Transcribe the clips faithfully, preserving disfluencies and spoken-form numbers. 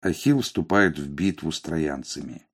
Ахилл вступает в битву с троянцами.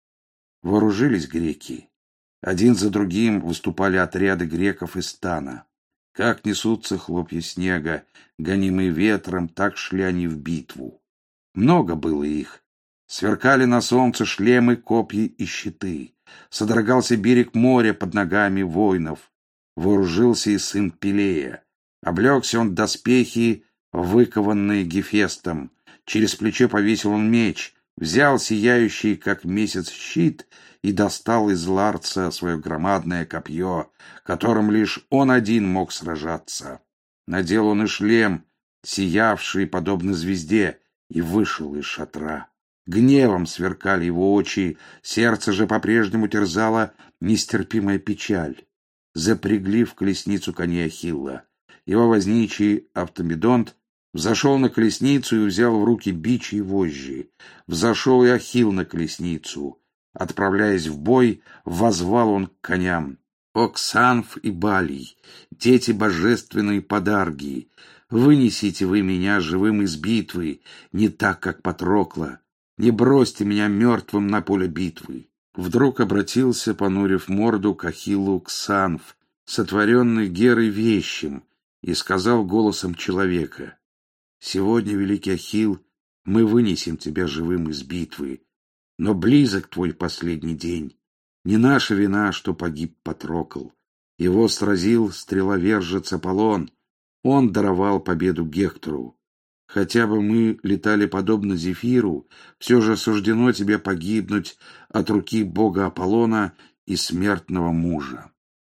Вооружились греки. Один за другим выступали отряды греков из стана. Как несутся хлопья снега, гонимые ветром, так шли они в битву. Много было их. Сверкали на солнце шлемы, копья и щиты. Содрогался берег моря под ногами воинов. Вооружился и сын Пелея. Облегся он в доспехи, выкованные Гефестом. Через плечо повесил он меч, взял сияющий, как месяц, щит и достал из ларца свое громадное копье, которым лишь он один мог сражаться. Надел он и шлем, сиявший, подобно звезде, и вышел из шатра. Гневом сверкали его очи, сердце же по-прежнему терзала нестерпимая печаль. Запрягли в колесницу коней Ахилла. Его возничий Автомедонт взошел на колесницу и взял в руки бичи и вожжи. Взошел и Ахилл на колесницу. Отправляясь в бой, воззвал он к коням: «О Ксанф и Балий, дети божественные подарги, вынесите вы меня живым из битвы, не так, как Патрокла, не бросьте меня мертвым на поле битвы». Вдруг обратился, понурив морду, к Ахиллу Ксанф, сотворенный Герой вещим, и сказал голосом человека: «Сегодня, великий Ахилл, мы вынесем тебя живым из битвы, но близок твой последний день. Не наша вина, что погиб Патрокл. Его сразил стреловержец Аполлон. Он даровал победу Гектору. Хотя бы мы летали подобно Зефиру, все же суждено тебе погибнуть от руки бога Аполлона и смертного мужа».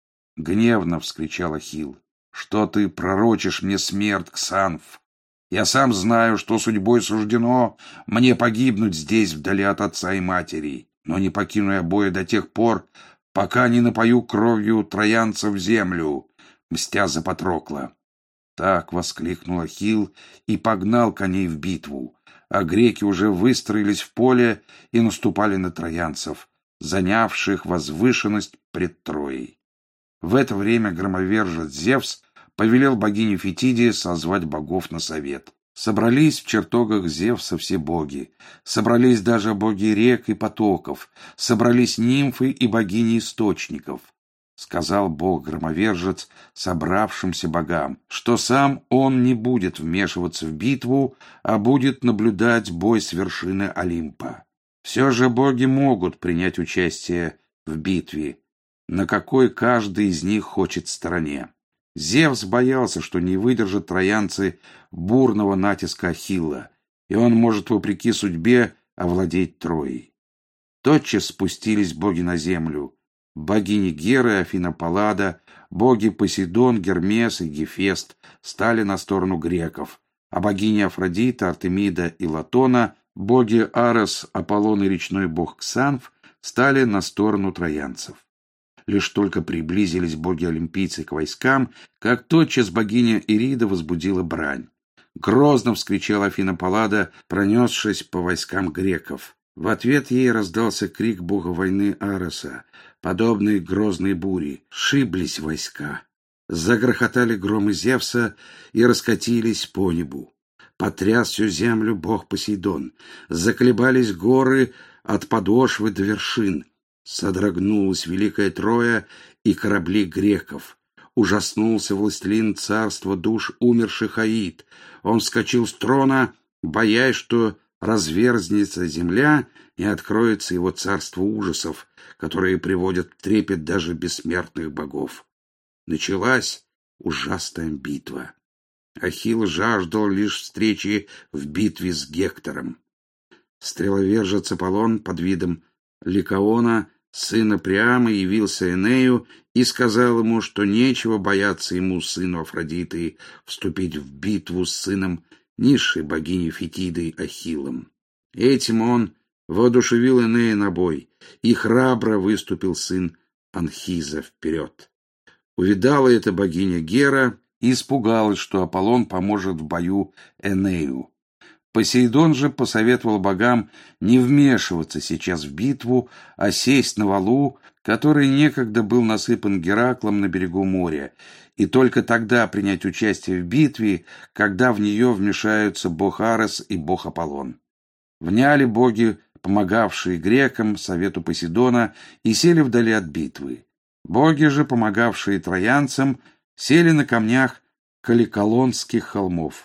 Гневно вскричал Ахилл: «Что ты пророчишь мне смерть, Ксанф? Я сам знаю, что судьбой суждено мне погибнуть здесь, вдали от отца и матери, но не покину я боя до тех пор, пока не напою кровью троянцев землю, мстя за Патрокла». Так воскликнул Ахилл и погнал коней в битву, а греки уже выстроились в поле и наступали на троянцев, занявших возвышенность пред Троей. В это время громовержец Зевс повелел богине Фетиде созвать богов на совет. Собрались в чертогах Зевса все боги, собрались даже боги рек и потоков, собрались нимфы и богини источников. Сказал бог-громовержец собравшимся богам, что сам он не будет вмешиваться в битву, а будет наблюдать бой с вершины Олимпа. Все же боги могут принять участие в битве, на какой каждый из них хочет стороне. Зевс боялся, что не выдержат троянцы бурного натиска Ахилла, и он может, вопреки судьбе, овладеть Троей. Тотчас спустились боги на землю. Богини Гера и Афина Паллада, боги Посейдон, Гермес и Гефест стали на сторону греков, а богини Афродита, Артемида и Латона, боги Арес, Аполлон и речной бог Ксанф стали на сторону троянцев. Лишь только приблизились боги-олимпийцы к войскам, как тотчас богиня Ирида возбудила брань. Грозно вскричала Афина Паллада, пронесшись по войскам греков. В ответ ей раздался крик бога войны Ареса, подобный грозной буре. Шиблись войска. Загрохотали громы Зевса и раскатились по небу. Потряс всю землю бог Посейдон. Заколебались горы от подошвы до вершин. Содрогнулась великая Троя и корабли греков. Ужаснулся властелин царства душ умерших Аид. Он вскочил с трона, боясь, что разверзнется земля и откроется его царство ужасов, которые приводят в трепет даже бессмертных богов. Началась ужасная битва. Ахилл жаждал лишь встречи в битве с Гектором. Стреловержец Аполлон под видом Ликаона, сына Приама, явился Энею и сказал ему, что нечего бояться ему, сыну Афродиты, вступить в битву с сыном низшей богини Фетидой Ахиллом. Этим он воодушевил Энея на бой, и храбро выступил сын Анхиза вперед. Увидала это богиня Гера и испугалась, что Аполлон поможет в бою Энею. Посейдон же посоветовал богам не вмешиваться сейчас в битву, а сесть на валу, который некогда был насыпан Гераклом на берегу моря, и только тогда принять участие в битве, когда в нее вмешаются бог Арес и бог Аполлон. Вняли боги, помогавшие грекам, совету Посейдона, и сели вдали от битвы. Боги же, помогавшие троянцам, сели на камнях Каликолонских холмов.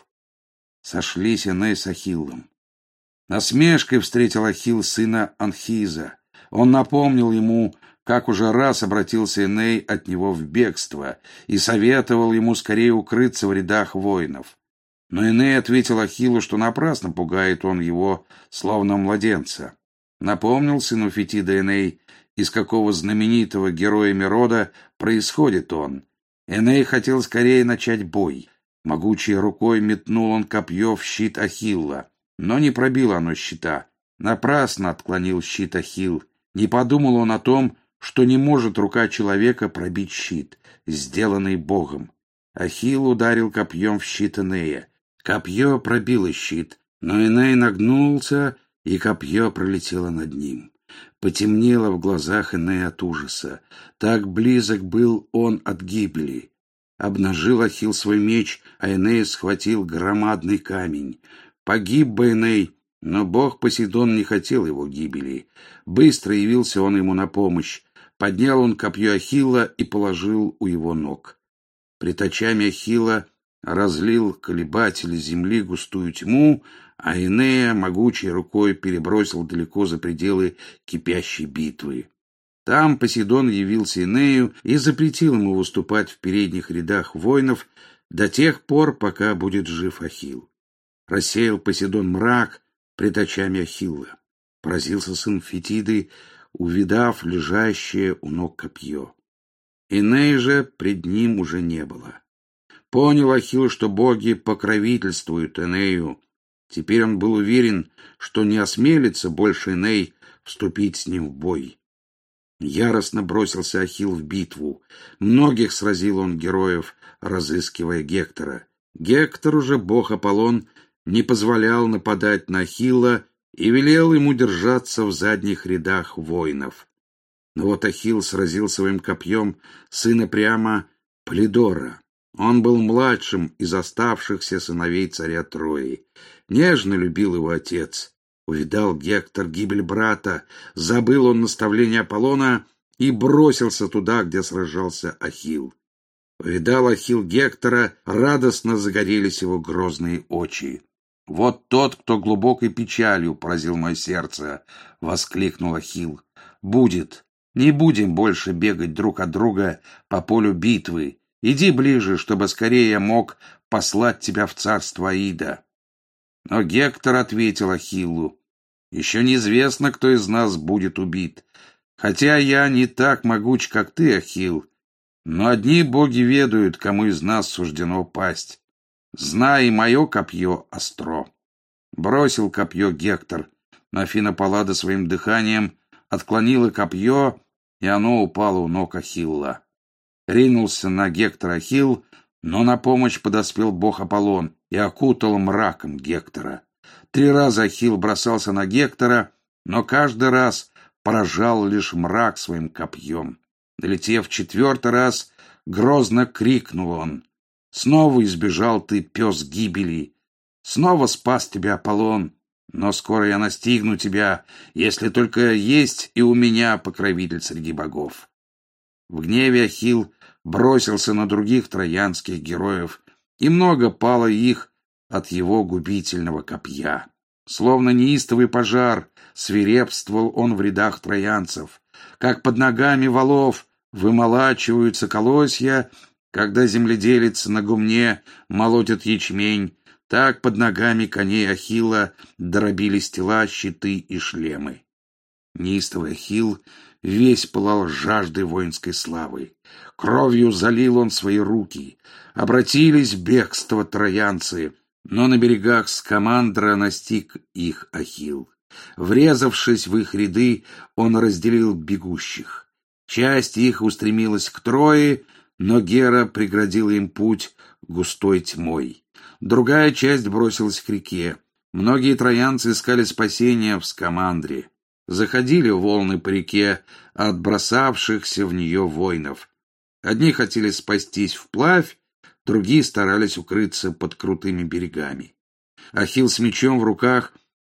Сошлись Эней с Ахиллом. Насмешкой встретил Ахилл сына Анхиза. Он напомнил ему, как уже раз обратился Эней от него в бегство, и советовал ему скорее укрыться в рядах воинов. Но Эней ответил Ахиллу, что напрасно пугает он его, словно младенца. Напомнил сыну Фетида Эней, из какого знаменитого героями рода происходит он. Эней хотел скорее начать бой. Могучей рукой метнул он копье в щит Ахилла, но не пробило оно щита. Напрасно отклонил щит Ахилл. Не подумал он о том, что не может рука человека пробить щит, сделанный Богом. Ахилл ударил копьем в щит Энея. Копье пробило щит, но Эней нагнулся, и копье пролетело над ним. Потемнело в глазах Энея от ужаса. Так близок был он от гибели. Обнажил Ахилл свой меч, а Эней схватил громадный камень. Погиб бы Эней, но бог Посейдон не хотел его гибели. Быстро явился он ему на помощь. Поднял он копье Ахилла и положил у его ног. Пред очами Ахилла разлил колебатель земли густую тьму, а Энея могучей рукой перебросил далеко за пределы кипящей битвы. Там Посейдон явился Энею и запретил ему выступать в передних рядах воинов до тех пор, пока будет жив Ахилл. Рассеял Посейдон мрак пред очами Ахилла. Поразился сын Фетиды, увидав лежащее у ног копье. Энея же пред ним уже не было. Понял Ахилл, что боги покровительствуют Энею. Теперь он был уверен, что не осмелится больше Эней вступить с ним в бой. Яростно бросился Ахилл в битву. Многих сразил он героев, разыскивая Гектора. Гектору же бог Аполлон не позволял нападать на Ахилла и велел ему держаться в задних рядах воинов. Но вот Ахилл сразил своим копьем сына Приама Полидора. Он был младшим из оставшихся сыновей царя Трои. Нежно любил его отец. Увидал Гектор гибель брата, забыл он наставление Аполлона и бросился туда, где сражался Ахилл. Увидал Ахилл Гектора, радостно загорелись его грозные очи. «Вот тот, кто глубокой печалью поразил мое сердце!» — воскликнул Ахилл. «Будет! Не будем больше бегать друг от друга по полю битвы. Иди ближе, чтобы скорее я мог послать тебя в царство Аида». Но Гектор ответил Ахиллу: «Еще неизвестно, кто из нас будет убит. Хотя я не так могуч, как ты, Ахилл, но одни боги ведают, кому из нас суждено пасть. Знай, мое копье остро». Бросил копье Гектор, но Афина Паллада своим дыханием отклонила копье, и оно упало у ног Ахилла. Ринулся на Гектора Ахилл, но на помощь подоспел бог Аполлон и окутал мраком Гектора. Три раза Ахилл бросался на Гектора, но каждый раз поражал лишь мрак своим копьем. Долетев в четвертый раз, грозно крикнул он: «Снова избежал ты, пес гибели! Снова спас тебя Аполлон! Но скоро я настигну тебя, если только есть и у меня покровитель среди богов». В гневе Ахилл бросился на других троянских героев, и много пало их от его губительного копья. Словно неистовый пожар свирепствовал он в рядах троянцев, как под ногами валов вымолачиваются колосья, когда земледелец на гумне молотит ячмень, так под ногами коней Ахилла дробились тела, щиты и шлемы. Неистовый Ахилл весь пылал жаждой воинской славы. Кровью залил он свои руки. Обратились в бегство троянцы, но на берегах Скамандра настиг их Ахилл. Врезавшись в их ряды, он разделил бегущих. Часть их устремилась к Трое, но Гера преградила им путь густой тьмой. Другая часть бросилась к реке. Многие троянцы искали спасения в Скамандре. Заходили волны по реке от бросавшихся в нее воинов. Одни хотели спастись вплавь, другие старались укрыться под крутыми берегами. Ахилл с мечом в руках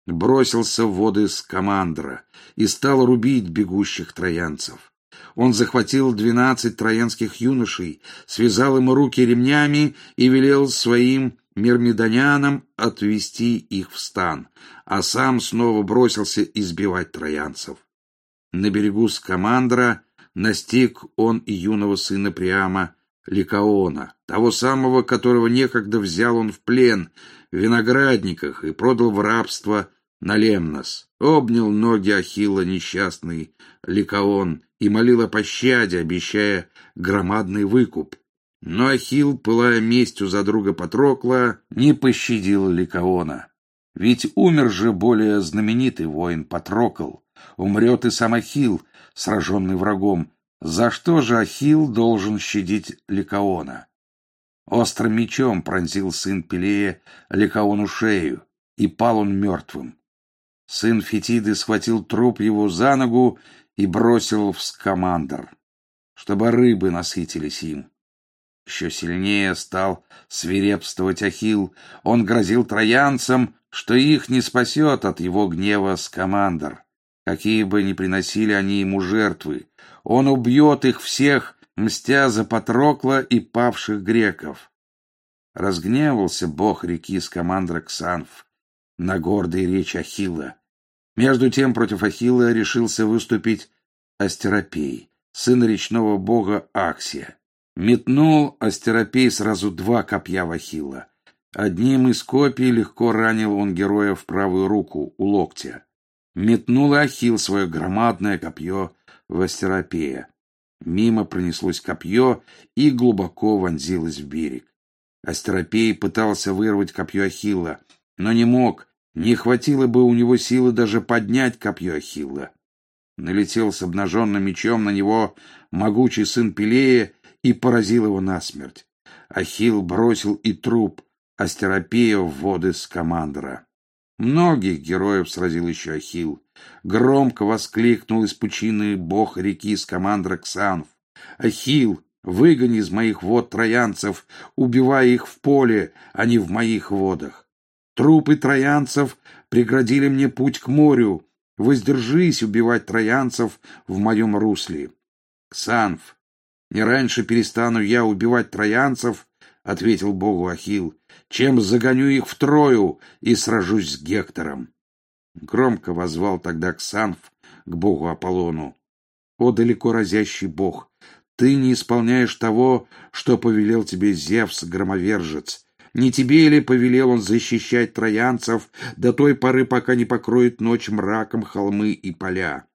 бросился в воды Скамандра и стал рубить бегущих троянцев. Он захватил двенадцать троянских юношей, связал им руки ремнями и велел своим мирмидонянам отвести их в стан, а сам снова бросился избивать троянцев. На берегу Скамандра настиг он и юного сына Приама Ликаона, того самого, которого некогда взял он в плен в виноградниках и продал в рабство на Лемнос. Обнял ноги Ахилла несчастный Ликаон и молил о пощаде, обещая громадный выкуп. Но Ахилл, пылая местью за друга Патрокла, не пощадил Ликаона. Ведь умер же более знаменитый воин Патрокл, умрет и сам Ахилл, сраженный врагом. За что же Ахилл должен щадить Ликаона? Острым мечом пронзил сын Пелея Ликаону шею, и пал он мертвым. Сын Фетиды схватил труп его за ногу и бросил в Скамандр, чтобы рыбы насытились им. Еще сильнее стал свирепствовать Ахилл. Он грозил троянцам, что их не спасет от его гнева Скамандр, какие бы ни приносили они ему жертвы. Он убьет их всех, мстя за Патрокла и павших греков. Разгневался бог реки Скамандра Ксанф на гордые речи Ахилла. Между тем против Ахилла решился выступить Астеропей, сын речного бога Аксия. Метнул Астеропей сразу два копья в Ахилла. Одним из копий легко ранил он героя в правую руку, у локтя. Метнул Ахилл свое громадное копье в Астеропея. Мимо пронеслось копье и глубоко вонзилось в берег. Астеропей пытался вырвать копье Ахилла, но не мог, не хватило бы у него силы даже поднять копье Ахилла. Налетел с обнаженным мечом на него могучий сын Пелея и поразил его насмерть. Ахилл бросил и труп Астеропея в воды Скамандра. Многих героев сразил еще Ахилл. Громко воскликнул из пучины бог реки Скамандра Ксанф: «Ахилл, выгони из моих вод троянцев, убивая их в поле, а не в моих водах. Трупы троянцев преградили мне путь к морю. Воздержись убивать троянцев в моем русле». «Ксанф, не раньше перестану я убивать троянцев, — ответил богу Ахилл, — чем загоню их в Трою и сражусь с Гектором». Громко воззвал тогда Ксанф к богу Аполлону: «О далеко разящий бог, ты не исполняешь того, что повелел тебе Зевс, громовержец. Не тебе ли повелел он защищать троянцев до той поры, пока не покроет ночь мраком холмы и поля?»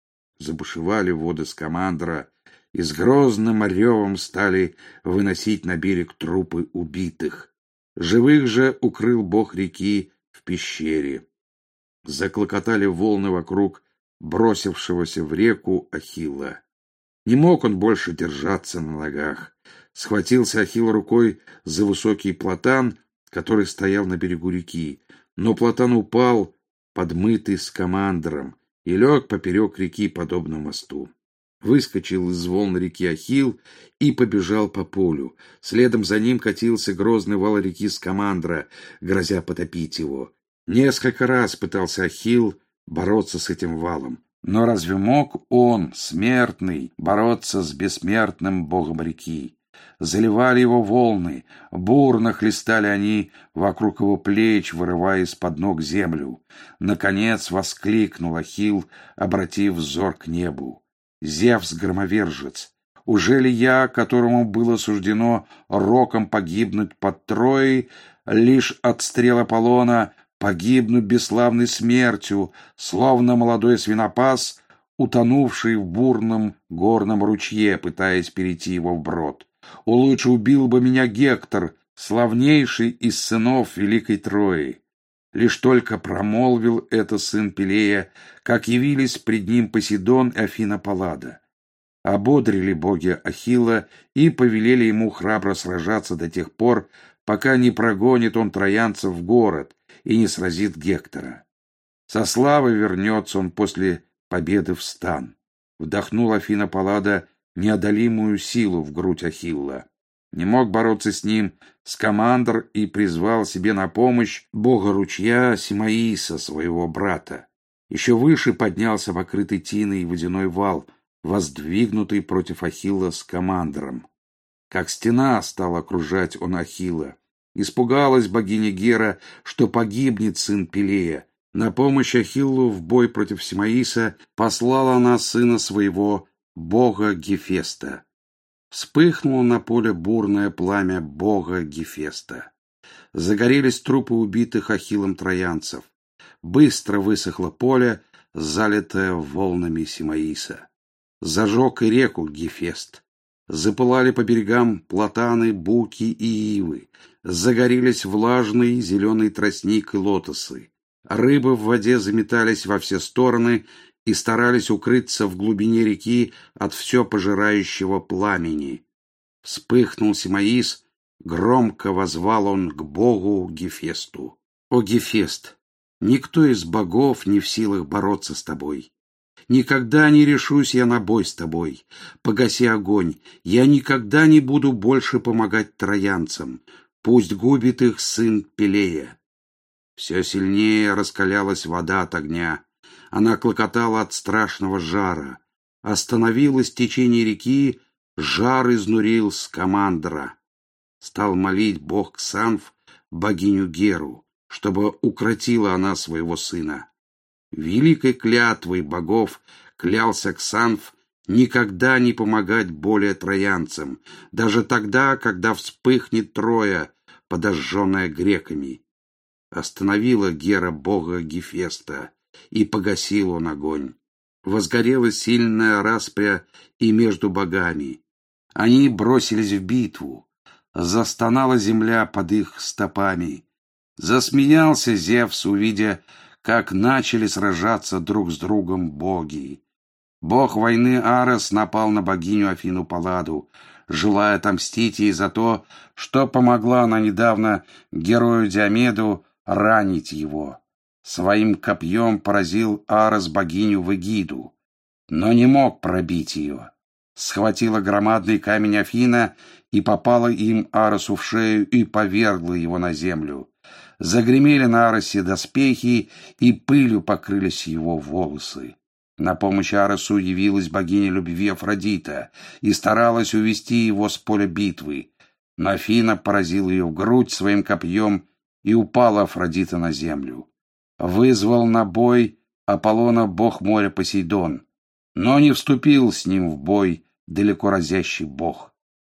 Забушевали воды Скамандра, и с грозным ревом стали выносить на берег трупы убитых. Живых же укрыл бог реки в пещере. Заклокотали волны вокруг бросившегося в реку Ахилла. Не мог он больше держаться на ногах. Схватился Ахилл рукой за высокий платан, который стоял на берегу реки, но платан упал, подмытый Скамандром, и лег поперек реки, подобно мосту. Выскочил из волн реки Ахилл и побежал по полю. Следом за ним катился грозный вал реки Скамандра, грозя потопить его. Несколько раз пытался Ахилл бороться с этим валом. Но разве мог он, смертный, бороться с бессмертным богом реки? Заливали его волны, бурно хлестали они вокруг его плеч, вырывая из-под ног землю. Наконец воскликнул Ахилл, обратив взор к небу: «Зевс-громовержец, ужели я, которому было суждено роком погибнуть под Троей, лишь от стрел Аполлона погибну бесславной смертью, словно молодой свинопас, утонувший в бурном горном ручье, пытаясь перейти его вброд? О, лучше убил бы меня Гектор, славнейший из сынов Великой Трои». Лишь только промолвил это сын Пелея, как явились пред ним Посейдон и Афина Паллада. Ободрили боги Ахилла и повелели ему храбро сражаться до тех пор, пока не прогонит он троянцев в город и не сразит Гектора. Со славой вернется он после победы в стан. Вдохнул Афина Паллада неодолимую силу в грудь Ахилла. Не мог бороться с ним Скамандр и призвал себе на помощь бога ручья Симаиса, своего брата. Еще выше поднялся покрытый тиной водяной вал, воздвигнутый против Ахилла Скамандром. Как стена стал окружать он Ахилла. Испугалась богиня Гера, что погибнет сын Пелея. На помощь Ахиллу в бой против Симаиса послала она сына своего, бога Гефеста. Вспыхнуло на поле бурное пламя бога Гефеста. Загорелись трупы убитых Ахиллом троянцев. Быстро высохло поле, залитое волнами Симаиса. Зажег и реку Гефест. Запылали по берегам платаны, буки и ивы. Загорелись влажный зеленый тростник и лотосы. Рыбы в воде заметались во все стороны и старались укрыться в глубине реки от все пожирающего пламени. Вспыхнул Симаис, громко воззвал он к богу Гефесту. «О, Гефест, никто из богов не в силах бороться с тобой. Никогда не решусь я на бой с тобой. Погаси огонь. Я никогда не буду больше помогать троянцам. Пусть губит их сын Пелея». Все сильнее раскалялась вода от огня. Она клокотала от страшного жара. Остановилось течение реки, жар изнурил Скамандра. Стал молить бог Ксанф богиню Геру, чтобы укротила она своего сына. Великой клятвой богов клялся Ксанф никогда не помогать более троянцам, даже тогда, когда вспыхнет Троя, подожженная греками. Остановила Гера бога Гефеста, и погасил он огонь. Возгорелась сильная распря и между богами. Они бросились в битву. Застонала земля под их стопами. Засмеялся Зевс, увидя, как начали сражаться друг с другом боги. Бог войны Арес напал на богиню Афину Палладу, желая отомстить ей за то, что помогла она недавно герою Диомеду ранить его. Своим копьем поразил Арес богиню в Эгиду, но не мог пробить ее. Схватила громадный камень Афина и попала им Аресу в шею и повергла его на землю. Загремели на Аресе доспехи, и пылью покрылись его волосы. На помощь Аресу явилась богиня любви Афродита и старалась увести его с поля битвы. Но Афина поразила ее в грудь своим копьем, и упала Афродита на землю. Вызвал на бой Аполлона бог моря Посейдон, но не вступил с ним в бой далеко разящий бог.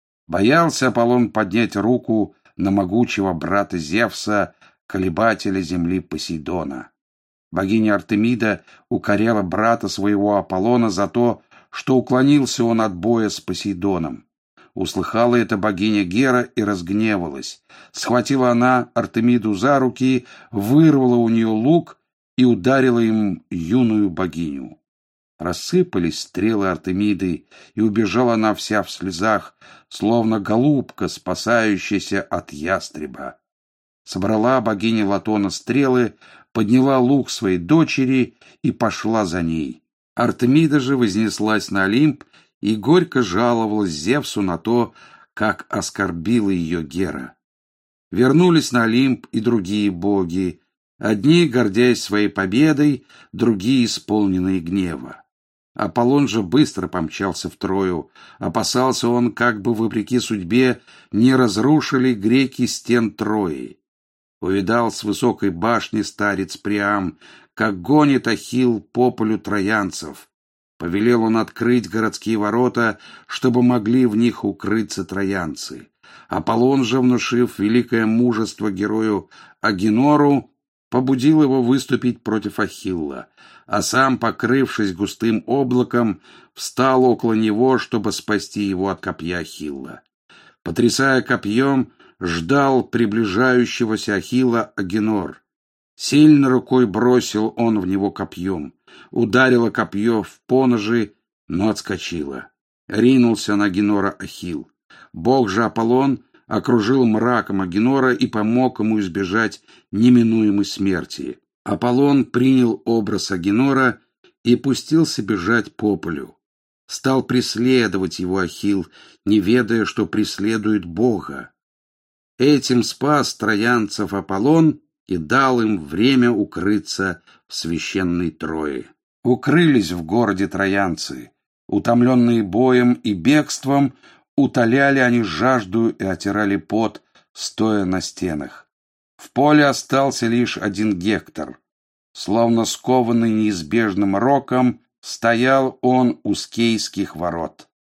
Боялся Аполлон поднять руку на могучего брата Зевса, колебателя земли Посейдона. Богиня Артемида укоряла брата своего Аполлона за то, что уклонился он от боя с Посейдоном. Услыхала это богиня Гера и разгневалась. Схватила она Артемиду за руки, вырвала у нее лук и ударила им юную богиню. Рассыпались стрелы Артемиды, и убежала она вся в слезах, словно голубка, спасающаяся от ястреба. Собрала богиня Латона стрелы, подняла лук своей дочери и пошла за ней. Артемида же вознеслась на Олимп и горько жаловалась Зевсу на то, как оскорбила ее Гера. Вернулись на Олимп и другие боги, одни, гордясь своей победой, другие, исполненные гнева. Аполлон же быстро помчался в Трою. Опасался он, как бы, вопреки судьбе, не разрушили греки стен Трои. Увидал с высокой башни старец Приам, как гонит Ахилл по полю троянцев. Повелел он открыть городские ворота, чтобы могли в них укрыться троянцы. Аполлон же, внушив великое мужество герою Агенору, побудил его выступить против Ахилла, а сам, покрывшись густым облаком, встал около него, чтобы спасти его от копья Ахилла. Потрясая копьем, ждал приближающегося Ахилла Агенор. Сильно рукой бросил он в него копьем. Ударило копье в поножи, но отскочило. Ринулся на Агенора Ахилл. Бог же Аполлон окружил мраком Агенора и помог ему избежать неминуемой смерти. Аполлон принял образ Агенора и пустился бежать по полю. Стал преследовать его Ахилл, не ведая, что преследует Бога. Этим спас троянцев Аполлон и дал им время укрыться в священной Трое. Укрылись в городе троянцы. Утомленные боем и бегством, утоляли они жажду и отирали пот, стоя на стенах. В поле остался лишь один Гектор. Словно скованный неизбежным роком, стоял он у скейских ворот.